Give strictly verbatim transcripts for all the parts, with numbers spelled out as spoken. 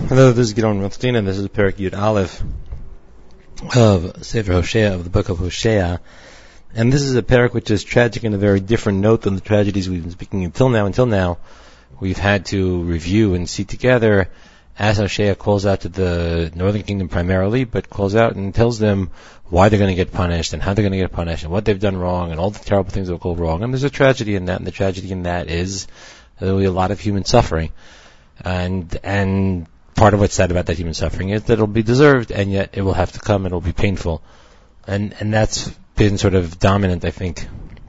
Hello, this is Gidon Rothstein, and this is Perek Yud Aleph of Sefer Hosea, of the book of Hosea. And this is a perek which is tragic in a very different note than the tragedies we've been speaking until now. Until now, we've had to review and see together as Hosea calls out to the northern kingdom primarily, but calls out and tells them why they're going to get punished and how they're going to get punished and what they've done wrong and all the terrible things that will go wrong. And there's a tragedy in that, and the tragedy in that is there will be a lot of human suffering. And, and, part of what's sad about that human suffering is that it'll be deserved, and yet it will have to come, and it'll be painful. And and that's been sort of dominant, I think,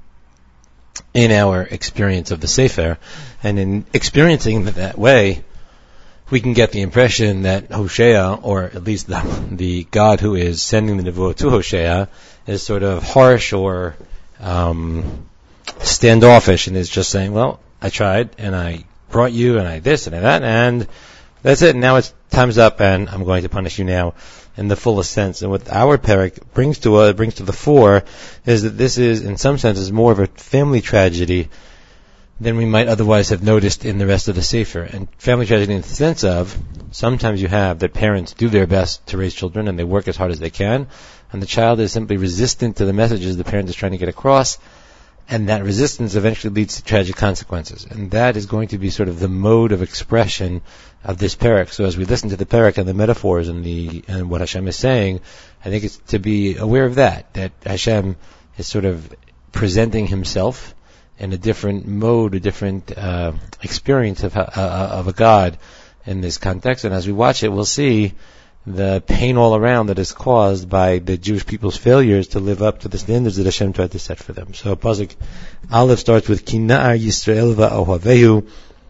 in our experience of the Sefer. And in experiencing it that way, we can get the impression that Hosea, or at least the, the God who is sending the Nevuah to Hosea, is sort of harsh or um, standoffish, and is just saying, well, I tried, and I brought you, and I this, and I that, and that's it. Now it's time's up, and I'm going to punish you now in the fullest sense. And what our perek brings to uh, brings to the fore is that this is, in some senses, more of a family tragedy than we might otherwise have noticed in the rest of the Sefer. And family tragedy in the sense of sometimes you have that parents do their best to raise children, and they work as hard as they can, and the child is simply resistant to the messages the parent is trying to get across. And that resistance eventually leads to tragic consequences. And that is going to be sort of the mode of expression of this perek. So as we listen to the perek and the metaphors and the and what Hashem is saying, I think it's to be aware of that, that Hashem is sort of presenting himself in a different mode, a different uh, experience of, uh, of a God in this context. And as we watch it, we'll see the pain all around that is caused by the Jewish people's failures to live up to the standards that Hashem tried to set for them. So Pasuk Aleph starts with Ki na'ar Yisrael va'ohavehu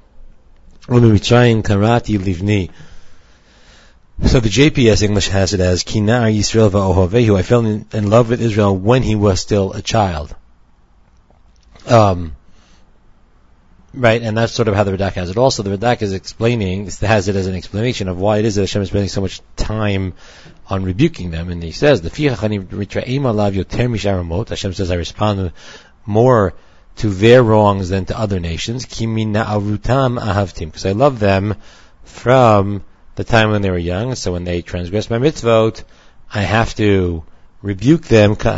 u'mitzrayim karati livni. So the J P S English has it as Ki na'ar Yisrael va'ohavehu. I fell in, in love with Israel when he was still a child. Um, Right, and that's sort of how the Radak has it. Also, the Radak is explaining, has it as an explanation of why it is that Hashem is spending so much time on rebuking them. And he says, Hashem says, I respond more to their wrongs than to other nations, because I love them from the time when they were young. So when they transgress my mitzvot, I have to rebuke them, for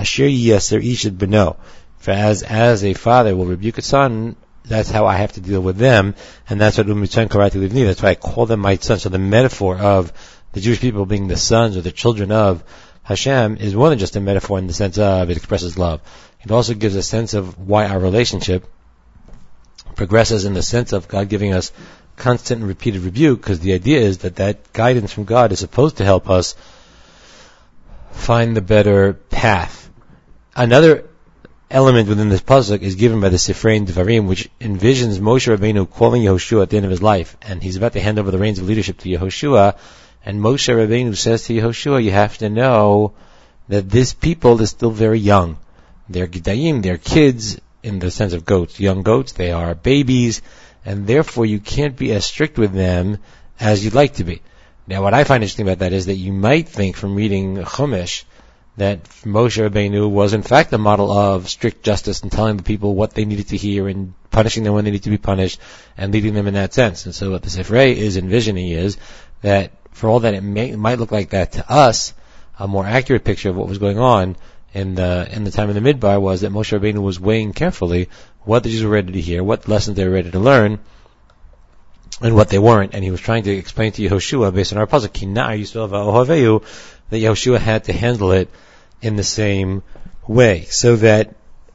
as, as a father will rebuke a son, that's how I have to deal with them, and that's what Umitzrayim Karati Livni. That's why I call them my sons. So the metaphor of the Jewish people being the sons or the children of Hashem is more than just a metaphor in the sense of it expresses love. It also gives a sense of why our relationship progresses in the sense of God giving us constant and repeated rebuke, because the idea is that that guidance from God is supposed to help us find the better path. Another element within this pasuk is given by the Sifrei Devarim, which envisions Moshe Rabbeinu calling Yehoshua at the end of his life, and he's about to hand over the reins of leadership to Yehoshua, and Moshe Rabbeinu says to Yehoshua, you have to know that this people is still very young. They're Gedayim, they're kids in the sense of goats, young goats, they are babies, and therefore you can't be as strict with them as you'd like to be. Now what I find interesting about that is that you might think from reading Chumash that Moshe Rabbeinu was in fact a model of strict justice and telling the people what they needed to hear and punishing them when they need to be punished and leading them in that sense. And so what the Sifrei is envisioning is that for all that it, may, it might look like that to us, a more accurate picture of what was going on in the in the time of the Midbar was that Moshe Rabbeinu was weighing carefully what the Jews were ready to hear, what lessons they were ready to learn, and what they weren't. And he was trying to explain to Yehoshua, based on our pasuk, Ki na'ar Yisrael va'ohavehu, that Yehoshua had to handle it in the same way. So that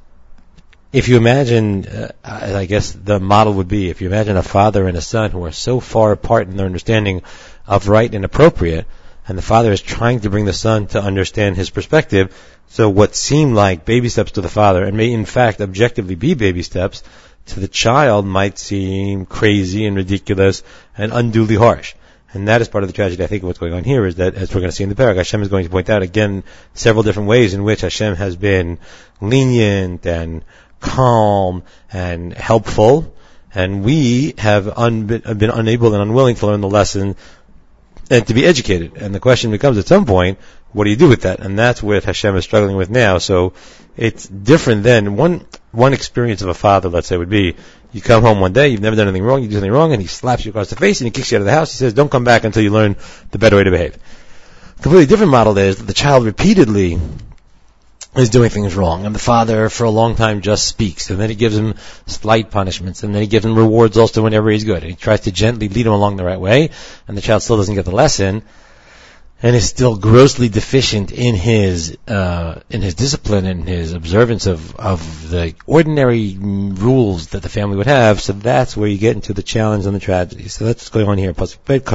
if you imagine, uh, I guess the model would be, if you imagine a father and a son who are so far apart in their understanding of right and appropriate, and the father is trying to bring the son to understand his perspective, so what seem like baby steps to the father, and may in fact objectively be baby steps, to the child might seem crazy and ridiculous and unduly harsh. And that is part of the tragedy, I think, of what's going on here, is that, as we're going to see in the perek, Hashem is going to point out, again, several different ways in which Hashem has been lenient and calm and helpful, and we have un- been unable and unwilling to learn the lesson and to be educated. And the question becomes, at some point, what do you do with that? And that's what Hashem is struggling with now. So it's different than one one experience of a father, let's say, would be you come home one day, you've never done anything wrong, you do something wrong, and he slaps you across the face and he kicks you out of the house. He says, don't come back until you learn the better way to behave. A completely different model is that the child repeatedly is doing things wrong, and the father for a long time just speaks, and then he gives him slight punishments, and then he gives him rewards also whenever he's good, and he tries to gently lead him along the right way, and the child still doesn't get the lesson, and is still grossly deficient in his uh, in his discipline and his observance of, of the ordinary rules that the family would have. So that's where you get into the challenge and the tragedy. So that's what's going on here.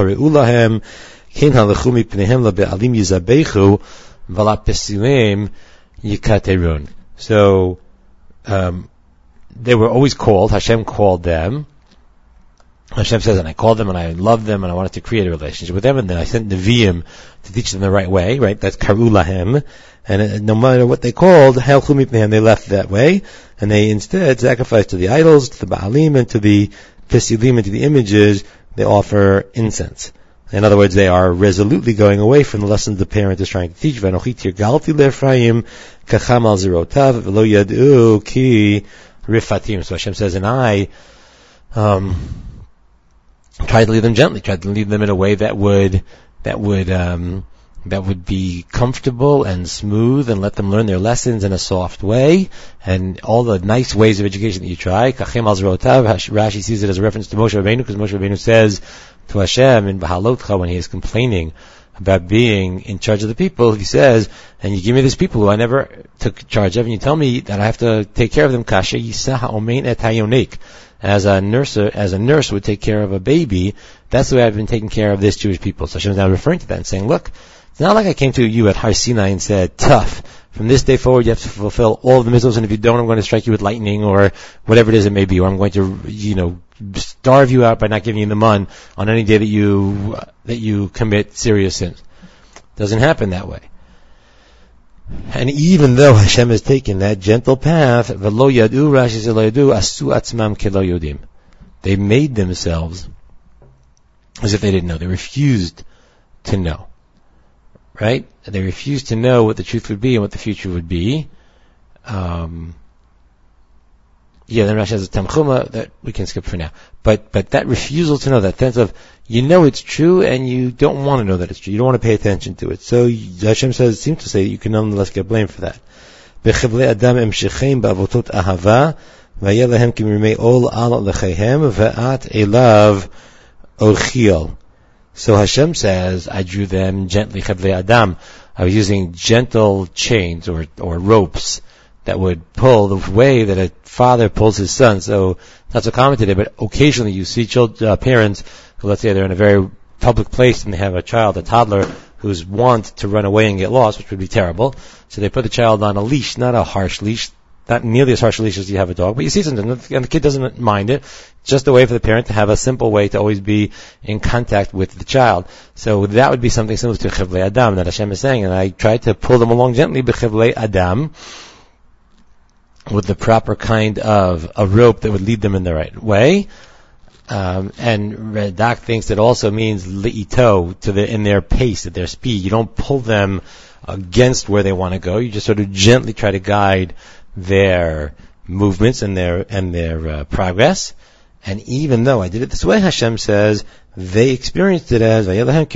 So um, they were always called. Hashem called them. Hashem says, and I called them, and I loved them, and I wanted to create a relationship with them, and then I sent Nevi'im to teach them the right way, right? That's karu lahem. And uh, no matter what they called, halchu mipnehem, they left that way, and they instead sacrificed to the idols, to the Baalim, and to the Pesilim, and to the images. They offer incense. In other words, they are resolutely going away from the lessons the parent is trying to teach. V'anochi tirgalti le'Ephraim kacham al zerotav v'lo yad'u ki rifatim. So Hashem says, and I um, tried to lead them gently, tried to lead them in a way that would that would um, that would be comfortable and smooth, and let them learn their lessons in a soft way, and all the nice ways of education that you try. Kachem al zerotav. Rashi sees it as a reference to Moshe Rabbeinu, because Moshe Rabbeinu says to Hashem in Bahalotcha, when he is complaining about being in charge of the people, he says, and you give me these people who I never took charge of, and you tell me that I have to take care of them, kasha yisah omein et hayonik. As a nurse, as a nurse would take care of a baby, that's the way I've been taking care of this Jewish people. So Hashem is now referring to that and saying, look, it's not like I came to you at Har Sinai and said, tough, from this day forward you have to fulfill all of the mitzvahs, and if you don't, I'm going to strike you with lightning, or whatever it is it may be, or I'm going to, you know, starve you out by not giving you the mun on any day that you uh, that you commit serious sins. Doesn't happen that way. And even though Hashem has taken that gentle path, v'lo yadu, Rashi says, lo yadu, asu atzmam kelo yodim. They made themselves as if they didn't know. They refused to know. Right? They refused to know what the truth would be and what the future would be. Um, yeah, then Rashi has a Tamchuma that we can skip for now. But but that refusal to know, that sense of, you know it's true and you don't want to know that it's true. You don't want to pay attention to it. So Hashem says, seems to say you can nonetheless get blamed for that. B'chivlei adam emshecheim ba'avotot ahava v'yeh lehem k'mirmei ol al lecheihem ve'at elav ochiel. So Hashem says, I drew them gently, chivlei adam. I was using gentle chains or or ropes that would pull the way that a father pulls his son. So, not so common today, but occasionally you see children, uh, parents who, let's say they're in a very public place and they have a child, a toddler, who's want to run away and get lost, which would be terrible. So they put the child on a leash, not a harsh leash, not nearly as harsh a leash as you have a dog, but you see something, and the kid doesn't mind it. It's just a way for the parent to have a simple way to always be in contact with the child. So that would be something similar to chivlei adam that Hashem is saying, and I tried to pull them along gently, b'chivlei adam, with the proper kind of a rope that would lead them in the right way. Um, and Radak thinks it also means li'ito, to the, in their pace, at their speed. You don't pull them against where they want to go. You just sort of gently try to guide their movements and their, and their uh, progress. And even though I did it this way, Hashem says, they experienced it as,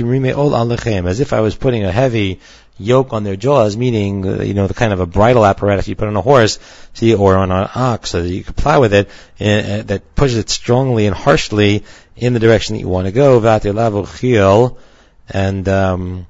as if I was putting a heavy yoke on their jaws, meaning, uh, you know, the kind of a bridle apparatus you put on a horse, see, or on an ox, so that you can plow with it, uh, that pushes it strongly and harshly in the direction that you want to go. And um,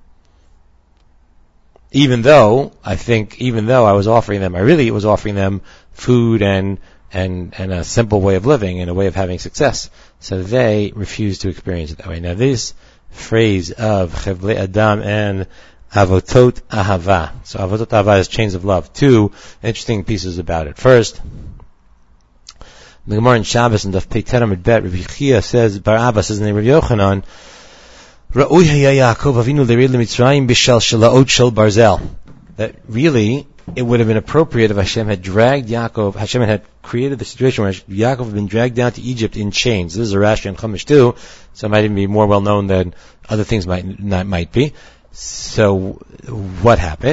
even though I think, even though I was offering them, I really was offering them food and and and a simple way of living and a way of having success, so they refused to experience it that way. Now, this phrase of chivlei adam and avotot ahava. So avotot ahava is chains of love. Two interesting pieces about it. First, the Gemara in Shabbos and Daf Pei Teramid Bet, Rabbi Chia says, Bar Abba says in the Rabbi Yochanan, Ra'ui haya Yaakov Avinu lerid leMitzrayim bishal shelaot shel barzel. That really, it would have been appropriate if Hashem had dragged Yaakov, Hashem had created the situation where Yaakov had been dragged down to Egypt in chains. This is a Rashi and Chumash too, so it might even be more well known than other things might not, might be. So, what happened?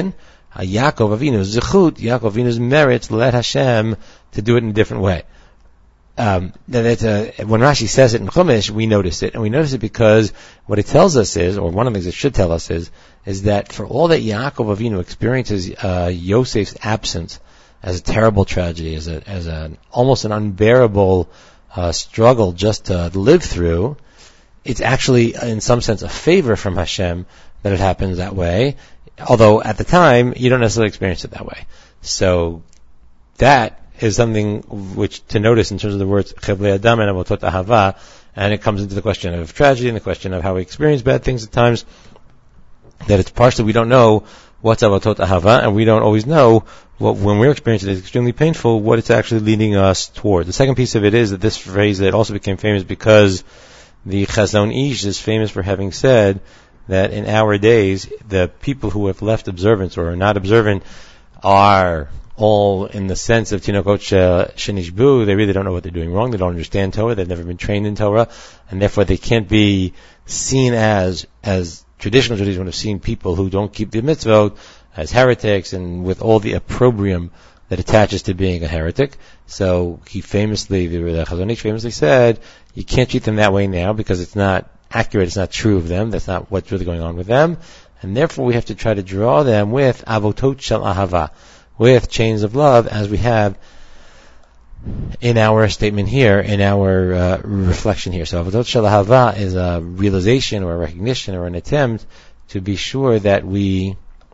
uh, Yaakov Avinu's zechut, Yaakov Avinu's merits led Hashem to do it in a different way. Um, that, uh, when Rashi says it in Chumash, we notice it, and we notice it because what it tells us is, or one of the things it should tell us is, is that for all that Yaakov Avinu experiences uh, Yosef's absence as a terrible tragedy, as a as an almost an unbearable uh, struggle just to live through, it's actually in some sense a favor from Hashem that it happens that way. Although at the time you don't necessarily experience it that way. So that is something which to notice in terms of the words Chevlei Adam and Avotot Ahava, and it comes into the question of tragedy and the question of how we experience bad things at times, that it's partially we don't know what's Avotot Ahava, and we don't always know what, when we're experiencing it, it's extremely painful, what it's actually leading us toward. The second piece of it is that this phrase that also became famous because the Chazon Ish is famous for having said that in our days, the people who have left observance or are not observant are all in the sense of Tinokot Shenishbu. They really don't know what they're doing wrong. They don't understand Torah. They've never been trained in Torah. And therefore they can't be seen as, as traditional Judaism would have seen people who don't keep the mitzvot as heretics and with all the opprobrium that attaches to being a heretic. So he famously, the Chazon Ish famously said, you can't treat them that way now because it's not accurate, it's not true of them, that's not what's really going on with them. And therefore we have to try to draw them with avotot shel ahava, with chains of love, as we have in our statement here, in our uh, reflection here. So avotot shel ahava is a realization or a recognition or an attempt to be sure that we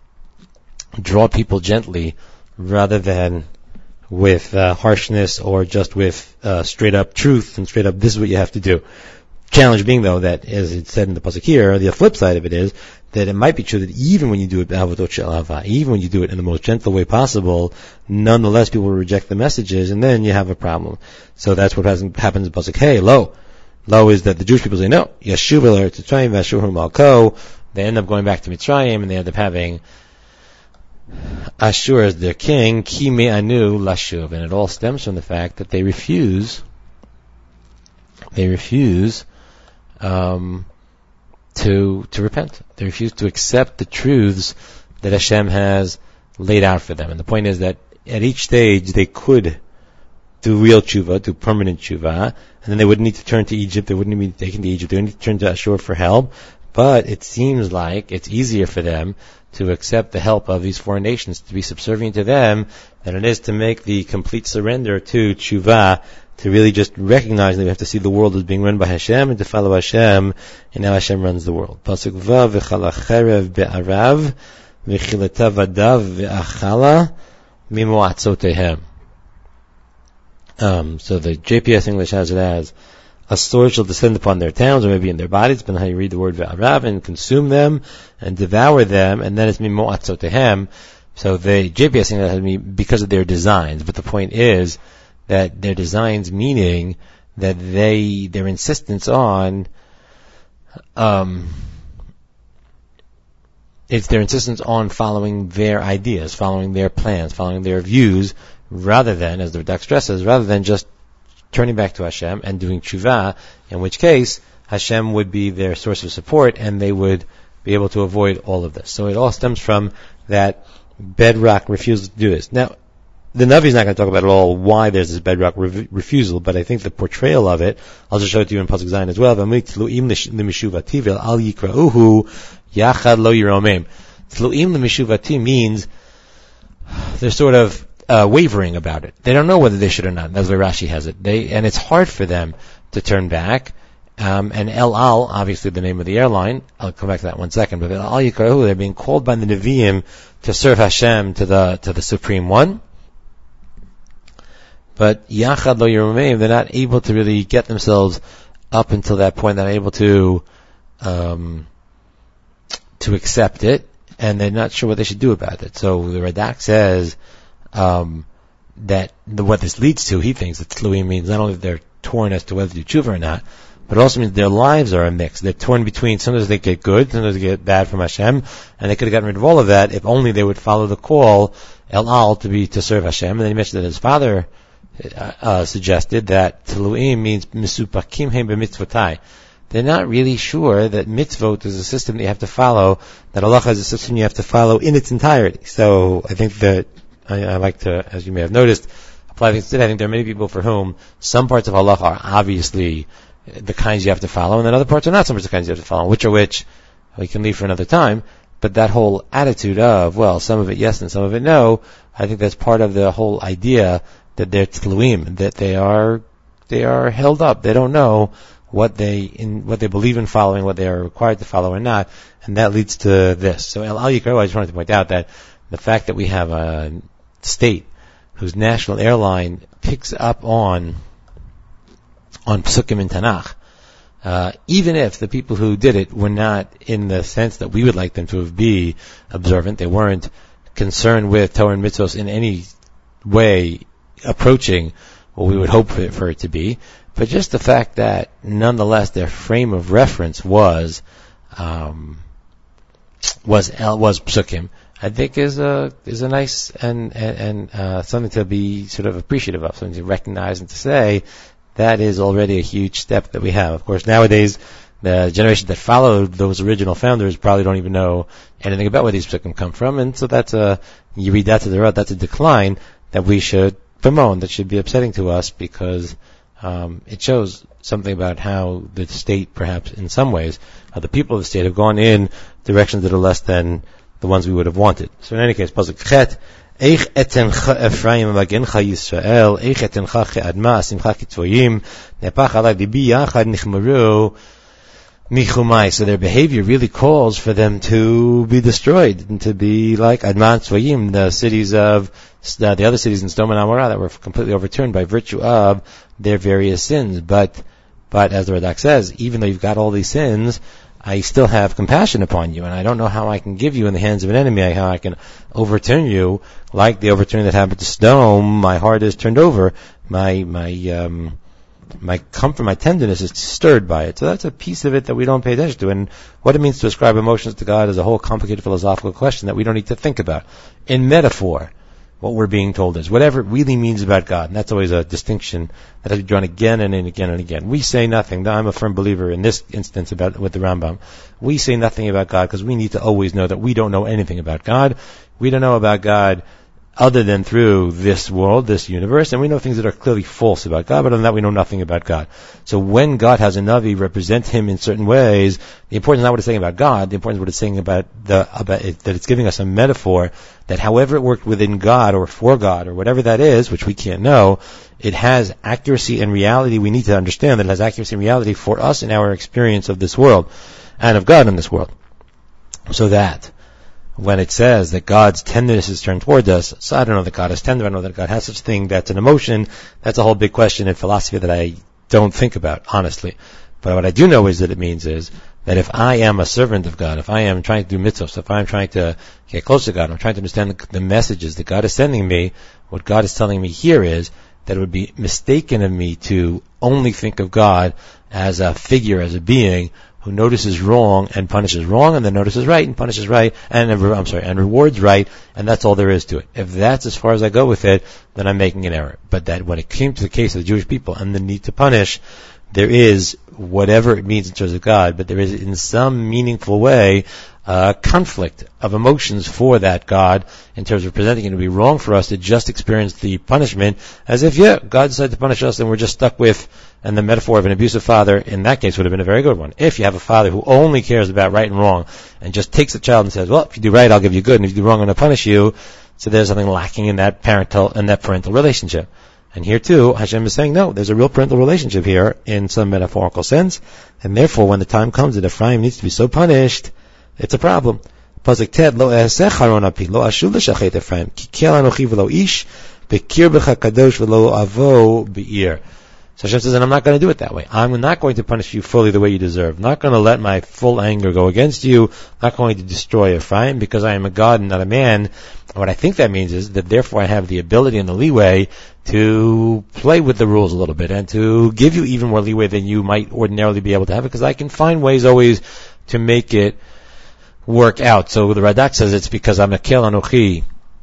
draw people gently rather than with uh, harshness or just with uh, straight up truth and straight up this is what you have to do. Challenge being though that, as it said in the pasuk here, the flip side of it is that it might be true that even when you do it b'avotot shel ahava, even when you do it in the most gentle way possible, nonetheless people will reject the messages, and then you have a problem. So that's what happens in pasuk Hey. Lo, lo is that the Jewish people say no. Yashuv el eretz Mitzrayim v'ashuv malko. They end up going back to Mitzrayim, and they end up having Ashur as their king. Ki me'anu lashuv, and it all stems from the fact that they refuse. They refuse. Um, to to repent. They refuse to accept the truths that Hashem has laid out for them. And the point is that at each stage they could do real tshuva, do permanent tshuva, and then they wouldn't need to turn to Egypt, they wouldn't need to be taken to Egypt, they wouldn't need to turn to Ashur for help. But it seems like it's easier for them to accept the help of these foreign nations, to be subservient to them, than it is to make the complete surrender to tshuva, to really just recognize that we have to see the world as being run by Hashem and to follow Hashem and how Hashem runs the world. Pasuk Vav v'chala cherev be'arav v'chilata vadav v'achala mimoatzotehem. Um, so the J P S English has it as a sword shall descend upon their towns or maybe in their bodies, depending on how you read the word ve'arav, and consume them and devour them, and then it's mimoatzotehem. So the J P S English has me because of their designs, but the point is that their designs, meaning that they, their insistence on, um, it's their insistence on following their ideas, following their plans, following their views, rather than, as the Radak stresses, rather than just turning back to Hashem and doing tshuva, in which case Hashem would be their source of support and they would be able to avoid all of this. So it all stems from that bedrock refusal to do this. Now, the Navi is not going to talk about at all why there's this bedrock re- refusal, but I think the portrayal of it, I'll just show it to you in Pasuk Zayin as well. Tlu'im l'mishuvati al yikra'uhu yachad lo yiromim. Tlu'im l'mishuvati means they're sort of uh, wavering about it. They don't know whether they should or not. That's why Rashi has it. They, and it's hard for them to turn back. Um, and El Al, obviously the name of the airline, I'll come back to that in one second, but El Al yikra'uhu, they're being called by the Nevi'im to serve Hashem, to the, to the Supreme One. But Yachad Lo Yerumim, they're not able to really get themselves up until that point. They're not able to um, to accept it, and they're not sure what they should do about it. So the Radak says um, that the, what this leads to, he thinks that Tluim means not only that they're torn as to whether to do tshuva or not, but it also means their lives are a mix. They're torn between, sometimes they get good, sometimes they get bad from Hashem, and they could have gotten rid of all of that if only they would follow the call, El Al, to be to serve Hashem. And then he mentioned that his father Uh, uh, suggested that Tlu'im means Misupakim Hem B'mitzvotai, they're not really sure that mitzvot is a system that you have to follow, that halacha is a system you have to follow in its entirety. So I think that, I, I like to, as you may have noticed, apply things to that. I think there are many people for whom some parts of halacha are obviously the kinds you have to follow, and then other parts are not so much the kinds you have to follow. Which are which, we can leave for another time. But that whole attitude of, well, some of it yes and some of it no, I think that's part of the whole idea that they're tluim, that they are they are held up. They don't know what they in what they believe in following, what they are required to follow or not, and that leads to this. So El Al Yikro, I just wanted to point out that the fact that we have a state whose national airline picks up on on Psukim in Tanakh, Uh, even if the people who did it were not in the sense that we would like them to be observant, they weren't concerned with Torah and mitzvos in any way approaching what we would hope for it, for it to be, but just the fact that nonetheless their frame of reference was um, was was Psukim, I think is a is a nice and and, and uh, something to be sort of appreciative of, something to recognize and to say. That is already a huge step that we have. Of course, nowadays, the generation that followed those original founders probably don't even know anything about where these psukim come from, and so that's a, you read that to the road, that's a decline that we should bemoan, that should be upsetting to us, because um, it shows something about how the state, perhaps in some ways, how the people of the state have gone in directions that are less than the ones we would have wanted. So in any case, Pasuk Chet, Eich etencha Ephraim magencha Yisrael, Eich etencha che'adma asimcha kitvoyim, nepach alai libi yachad nichmaru michumai. So their behavior really calls for them to be destroyed and to be like Adma Tzvoyim, the cities of uh, the other cities in Sodom and Amorah that were completely overturned by virtue of their various sins. But, but as the Radak says, even though you've got all these sins, I still have compassion upon you, and I don't know how I can give you in the hands of an enemy, how I can overturn you, like the overturning that happened to Sodom. My heart is turned over, my my um, my comfort, my tenderness is stirred by it. So that's a piece of it that we don't pay attention to. And what it means to ascribe emotions to God is a whole complicated philosophical question that we don't need to think about. In metaphor, what we're being told is whatever it really means about God, and that's always a distinction that has been drawn again and again and again. We say nothing. I'm a firm believer in this instance about with the Rambam. We say nothing about God because we need to always know that we don't know anything about God. We don't know about God other than through this world, this universe, and we know things that are clearly false about God, but other than that we know nothing about God. So when God has a Navi represent Him in certain ways, the importance is not what it's saying about God, the importance is what it's saying about the, about it, that it's giving us a metaphor that however it worked within God or for God or whatever that is, which we can't know, it has accuracy and reality. We need to understand that it has accuracy and reality for us in our experience of this world and of God in this world. So that when it says that God's tenderness is turned toward us, so I don't know that God is tender, I don't know that God has such a thing, that's an emotion, that's a whole big question in philosophy that I don't think about, honestly. But what I do know is that it means is that if I am a servant of God, if I am trying to do mitzvahs, if I am trying to get close to God, I'm trying to understand the, the messages that God is sending me, what God is telling me here is that it would be mistaken of me to only think of God as a figure, as a being, who notices wrong and punishes wrong, and then notices right and punishes right, and I'm sorry, and rewards right, and that's all there is to it. If that's as far as I go with it, then I'm making an error. But that when it came to the case of the Jewish people and the need to punish, there is whatever it means in terms of God, but there is in some meaningful way a conflict of emotions for that God in terms of presenting it. It would be wrong for us to just experience the punishment as if, yeah, God decided to punish us and we're just stuck with, and the metaphor of an abusive father in that case would have been a very good one. If you have a father who only cares about right and wrong and just takes the child and says, well, if you do right, I'll give you good, and if you do wrong, I'm going to punish you. So there's something lacking in that parental, in that parental relationship. And here too, Hashem is saying, no, there's a real parental relationship here in some metaphorical sense, and therefore when the time comes that Ephraim needs to be so punished, it's a problem. Pasuk Ted, lo e'aseh charon api, lo ashuv l'shachet Ephraim, ki kel anochi v'lo ish, bekir b'cha kadosh v'lo avo be'ir. So Hashem says, and I'm not going to do it that way. I'm not going to punish you fully the way you deserve. I'm not going to let my full anger go against you. I'm not going to destroy Ephraim because I am a God and not a man. What I think that means is that therefore I have the ability and the leeway to play with the rules a little bit and to give you even more leeway than you might ordinarily be able to have, because I can find ways always to make it work out. So the Radak says it's because I'm a kel anochi,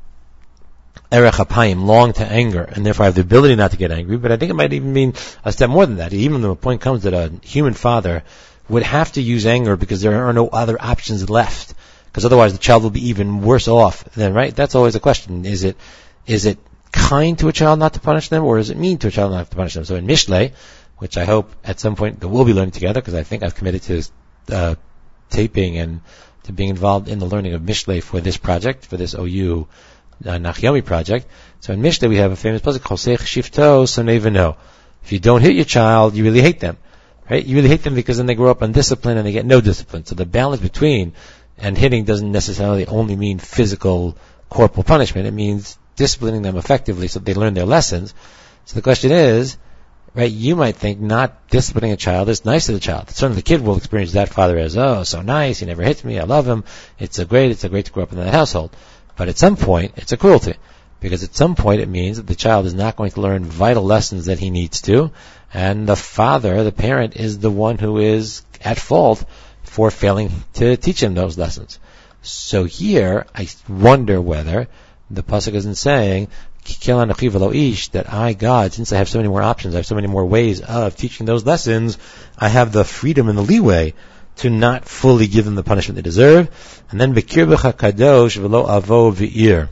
erech apayim, long to anger, and therefore I have the ability not to get angry. But I think it might even mean a step more than that. Even though the point comes that a human father would have to use anger because there are no other options left. Because otherwise the child will be even worse off then, right? That's always a question. Is it, is it kind to a child not to punish them, or is it mean to a child not to punish them? So in Mishlei, which I hope at some point that we'll be learning together, because I think I've committed to, uh, taping and to being involved in the learning of Mishlei for this project, for this O U uh, Nachyomi project. So in Mishlei we have a famous pasuk, Chosech Shifto Sonei V'no. If you don't hit your child, you really hate them, right? You really hate them because then they grow up undisciplined and they get no discipline. So the balance between, and hitting doesn't necessarily only mean physical corporal punishment. It means disciplining them effectively so they learn their lessons. So the question is, right, you might think not disciplining a child is nice to the child. Certainly the kid will experience that father as, oh, so nice, he never hits me, I love him, it's a great, it's a great to grow up in that household. But at some point, it's a cruelty. Because at some point it means that the child is not going to learn vital lessons that he needs to, and the father, the parent, is the one who is at fault for failing to teach him those lessons. So here, I wonder whether the pasuk isn't saying, that I, God, since I have so many more options, I have so many more ways of teaching those lessons, I have the freedom and the leeway to not fully give them the punishment they deserve. And then, Bekirbecha kadosh v'lo avo v'ir.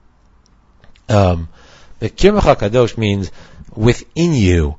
Um, Bekirbecha kadosh means within you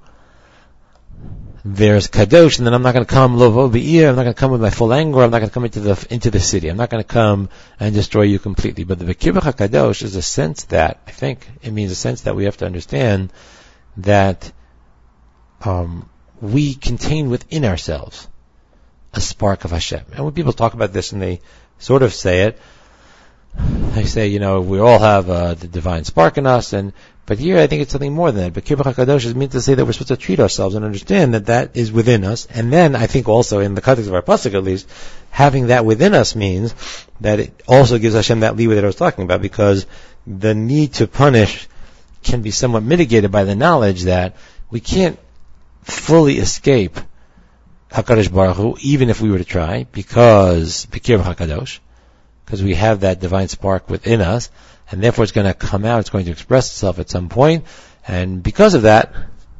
there's kadosh, and then I'm not going to come lovo b'ir, I'm not going to come with my full anger, I'm not going to come into the into the city, I'm not going to come and destroy you completely. But the Bekirbecha kadosh is a sense that, I think, it means a sense that we have to understand that um, we contain within ourselves a spark of Hashem. And when people talk about this and they sort of say it, they say, you know, we all have uh, the divine spark in us, and but here I think it's something more than that. But Bekirbecha kadosh is meant to say that we're supposed to treat ourselves and understand that that is within us. And then I think also in the context of our pasuk at least, having that within us means that it also gives Hashem that leeway that I was talking about, because the need to punish can be somewhat mitigated by the knowledge that we can't fully escape HaKadosh Baruch Hu, even if we were to try, because Bekirbecha kadosh, because we have that divine spark within us, and therefore it's going to come out, it's going to express itself at some point, and because of that,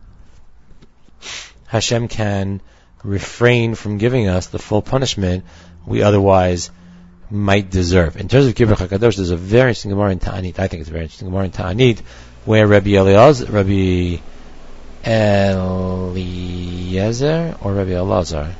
Hashem can refrain from giving us the full punishment we otherwise might deserve. In terms of Bekirbecha kadosh, there's a very interesting Gemara in Ta'anit, I think it's a very interesting Gemara in Ta'anit, where Rabbi Eliezer, Rabbi Eliezer, or Rabbi Elazar,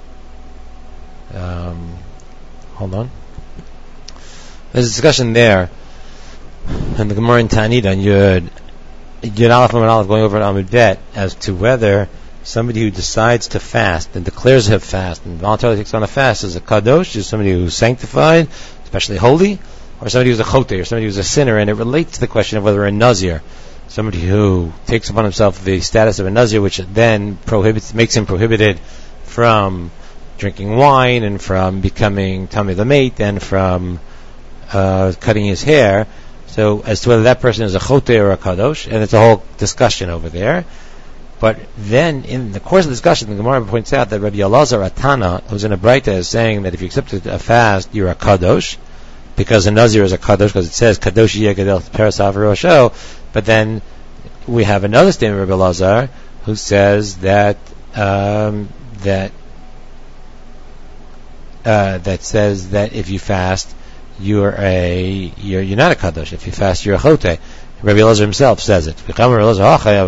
um, hold on, there's a discussion there, and the Gemara in Ta'anit on Yud, Yud Aleph and Aleph going over at Amud Bet, as to whether somebody who decides to fast and declares a fast and voluntarily takes on a fast is a kadosh, is somebody who's sanctified, especially holy, or somebody who's a chotei, or somebody who's a sinner. And it relates to the question of whether a nazir, somebody who takes upon himself the status of a nazir, which then prohibits, makes him prohibited from drinking wine and from becoming tamei l'meit and from uh, cutting his hair. So as to whether that person is a chotei or a kadosh, and it's a whole discussion over there. But then, in the course of the discussion, the Gemara points out that Rabbi Elazar Atana, who's in a Breita, is saying that if you accept a fast, you're a kadosh, because a nazir is a kadosh, because it says kadosh yeh gadol peras avarosho. But then we have another statement of Rabbi Elazar who says that um, that uh, that says that if you fast, you're a you're, you're not a kadosh. If you fast, you're a chotei. Rabbi Elazar himself says it. Yimod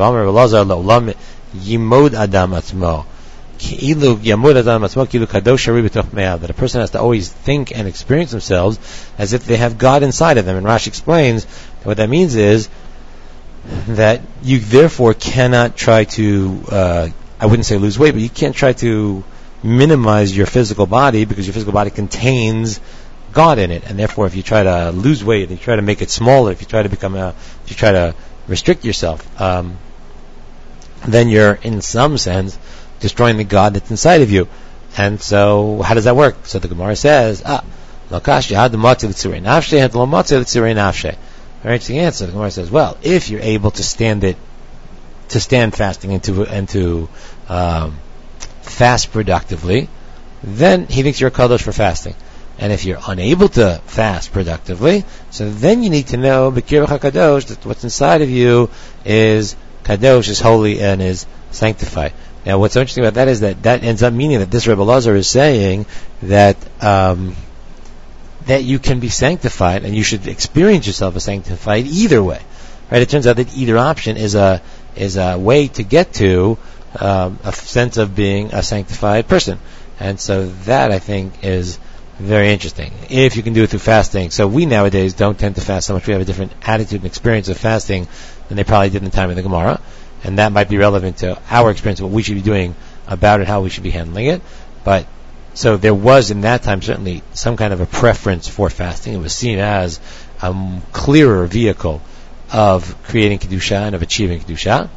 adam atzmo, yimod adam atzmo kilu kadosh shari b'toch me'ah. That a person has to always think and experience themselves as if they have God inside of them. And Rashi explains that what that means is that you therefore cannot try to, uh, I wouldn't say lose weight, but you can't try to minimize your physical body, because your physical body contains God in it, and therefore if you try to lose weight, if you try to make it smaller, if you try to become a, if you try to restrict yourself, um, then you're in some sense destroying the God that's inside of you. And so how does that work? So the Gemara says, ah, Lakash yad l'matzi l'tzirei nafshe had l'matzi l'tzirei nafshe. Very interesting answer. The Gemara says, well, if you're able to stand it, to stand fasting and to and to um, fast productively, then he thinks you're a kadosh for fasting. And if you're unable to fast productively, so then you need to know Bekirbecha kadosh, that what's inside of you is kadosh, is holy and is sanctified. Now, what's so interesting about that is that that ends up meaning that this Rebbe Lazar is saying that um, that you can be sanctified and you should experience yourself as sanctified either way. Right? It turns out that either option is a is a way to get to um, a sense of being a sanctified person. And so that, I think, is very interesting. If you can do it through fasting. So we nowadays don't tend to fast so much. We have a different attitude and experience of fasting than they probably did in the time of the Gemara. And that might be relevant to our experience, what we should be doing about it, how we should be handling it. But, so there was in that time certainly some kind of a preference for fasting. It was seen as a clearer vehicle of creating Kedusha and of achieving Kedusha.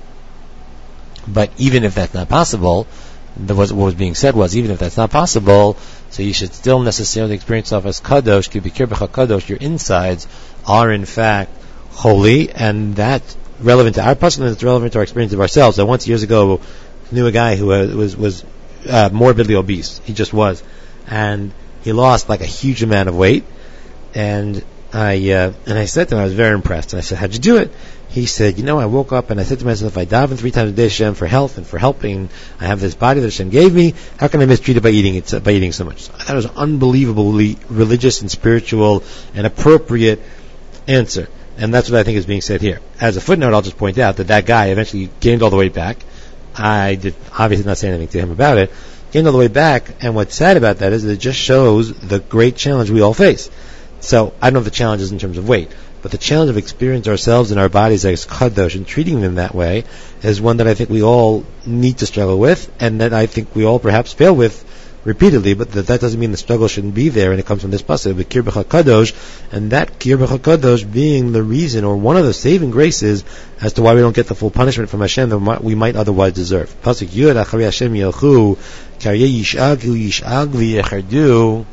But even if that's not possible, the, what was being said was, even if that's not possible, so you should still necessarily experience yourself as Kadosh, Ki Bikir B'cha Kadosh, your insides are in fact holy, and that's relevant to our person, and it's relevant to our experience of ourselves. So once years ago, I knew a guy who was, was, was uh, morbidly obese. He just was. And he lost like a huge amount of weight, and I, uh, and I said to him, I was very impressed, and I said, how'd you do it? He said, you know, I woke up and I said to myself, I daven three times a day, Hashem, for health and for helping. I have this body that Hashem gave me. How can I mistreat it by eating it, by eating so much? So I thought it was an unbelievably religious and spiritual and appropriate answer. And that's what I think is being said here. As a footnote, I'll just point out that that guy eventually gained all the weight back. I did obviously not say anything to him about it. Gained all the way back, and what's sad about that is that it just shows the great challenge we all face. So, I don't know if the challenge is in terms of weight, but the challenge of experiencing ourselves and our bodies as kadosh and treating them that way is one that I think we all need to struggle with, and that I think we all perhaps fail with repeatedly, but that, that doesn't mean the struggle shouldn't be there, and it comes from this pasuk, the Kir B'cha Kadosh, and that Kir B'cha Kadosh being the reason, or one of the saving graces, as to why we don't get the full punishment from Hashem that we might otherwise deserve. Pasuk Yud, Achari Hashem Yelchu, Karyeh Yish'agu Yish'ag V'Yechardu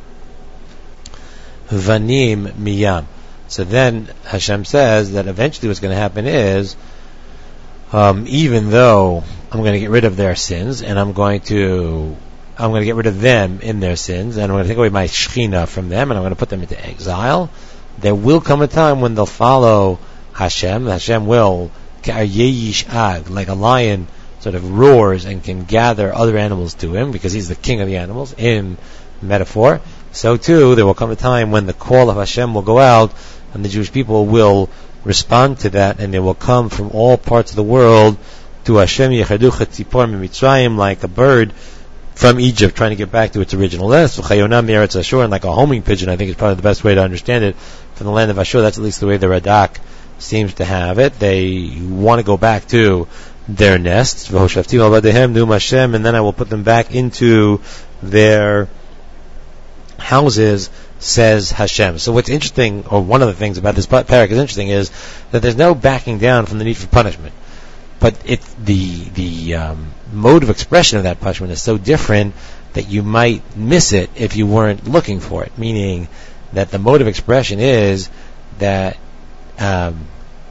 Vanim Miyam. So then Hashem says that eventually what's going to happen is, um, even though I'm going to get rid of their sins, and I'm going to I'm going to get rid of them in their sins, and I'm going to take away my Shekhinah from them, and I'm going to put them into exile, there will come a time when they'll follow Hashem. Hashem will, like a lion sort of roars and can gather other animals to him, because he's the king of the animals, in metaphor. So too, there will come a time when the call of Hashem will go out, and the Jewish people will respond to that, and they will come from all parts of the world to Hashem Yechaducha Tzipor Mitzrayim, like a bird from Egypt trying to get back to its original nest, and like a homing pigeon. I think is probably the best way to understand it, from the land of Ashur. That's at least the way the Radak seems to have it. They want to go back to their nests, and then I will put them back into their houses, says Hashem. So what's interesting, or one of the things about this parak is interesting, is that there's no backing down from the need for punishment. But it, the the um, mode of expression of that punishment is so different that you might miss it if you weren't looking for it. Meaning that the mode of expression is that um,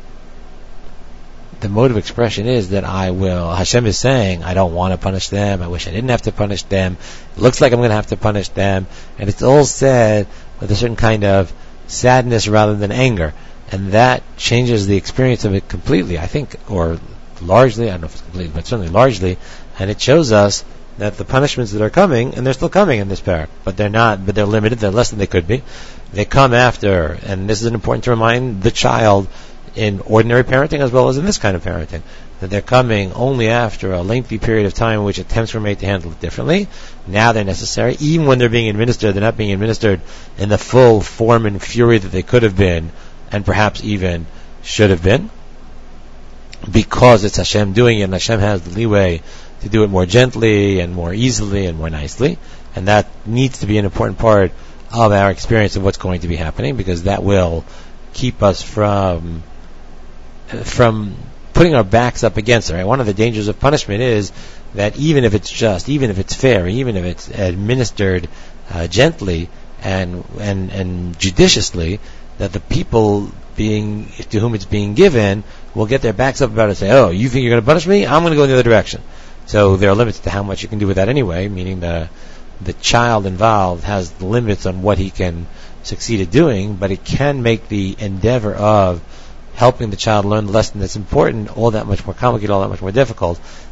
the mode of expression is that I will. Hashem is saying, I don't want to punish them. I wish I didn't have to punish them. It looks like I'm going to have to punish them, and it's all said with a certain kind of sadness rather than anger, and that changes the experience of it completely. I think, or largely, I don't know if it's completely, but certainly largely, and it shows us that the punishments that are coming, and they're still coming in this parak, but they're not, but they're limited, they're less than they could be. They come after, and this is important to remind the child in ordinary parenting as well as in this kind of parenting, that they're coming only after a lengthy period of time in which attempts were made to handle it differently. Now they're necessary. Even when they're being administered, they're not being administered in the full form and fury that they could have been, and perhaps even should have been, because it's Hashem doing it, and Hashem has the leeway to do it more gently and more easily and more nicely, and that needs to be an important part of our experience of what's going to be happening, because that will keep us from from putting our backs up against it. Right? One of the dangers of punishment is that even if it's just, even if it's fair, even if it's administered uh, gently and and and judiciously, that the people being to whom it's being given will get their backs up about it and say, oh, you think you're going to punish me? I'm going to go in the other direction. So there are limits to how much you can do with that anyway, meaning the the child involved has limits on what he can succeed at doing, but it can make the endeavor of helping the child learn the lesson that's important all that much more complicated, all that much more difficult.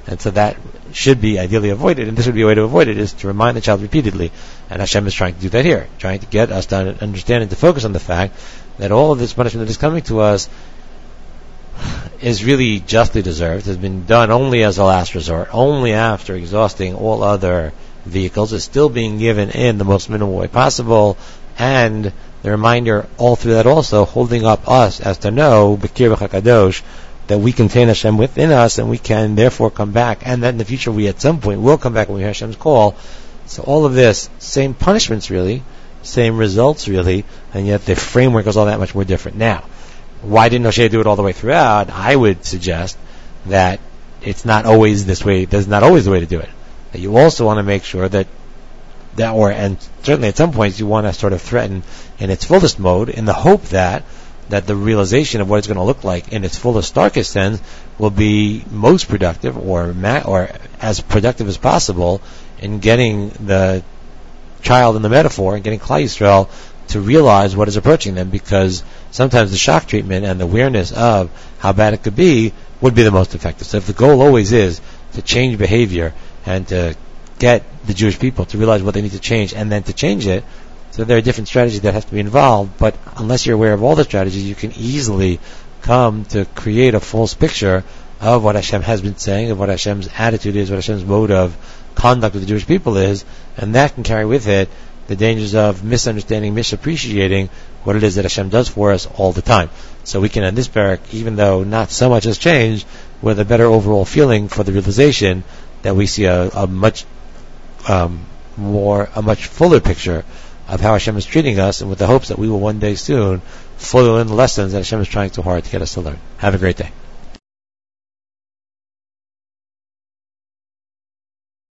And so that should be ideally avoided, and this would be a way to avoid it, is to remind the child repeatedly. And Hashem is trying to do that here, trying to get us to understand and to focus on the fact that all of this punishment that is coming to us is really justly deserved, has been done only as a last resort, only after exhausting all other vehicles, is still being given in the most minimal way possible, and the reminder all through that also holding up us as to know, B'kir B'chakadosh, that we contain Hashem within us, and we can therefore come back, and that in the future we at some point will come back when we hear Hashem's call. So all of this, same punishments really, same results really, and yet the framework is all that much more different. Now, why didn't Hosea do it all the way throughout? I would suggest that it's not always this way, that's not always the way to do it. That you also want to make sure that, that or, and certainly at some points you want to sort of threaten in its fullest mode in the hope that that the realization of what it's going to look like in its fullest, darkest sense will be most productive, or ma- or as productive as possible in getting the child in the metaphor and getting Klal Yisrael to realize what is approaching them, because sometimes the shock treatment and the awareness of how bad it could be would be the most effective. So if the goal always is to change behavior and to get the Jewish people to realize what they need to change and then to change it, so there are different strategies that have to be involved, but unless you're aware of all the strategies, you can easily come to create a false picture of what Hashem has been saying, of what Hashem's attitude is, what Hashem's mode of conduct with the Jewish people is, and that can carry with it the dangers of misunderstanding, misappreciating what it is that Hashem does for us all the time. So we can end this parak, even though not so much has changed, with a better overall feeling for the realization that we see a, a much um, more, a much fuller picture of how Hashem is treating us, and with the hopes that we will one day soon fully learn the lessons that Hashem is trying so hard to get us to learn. Have a great day.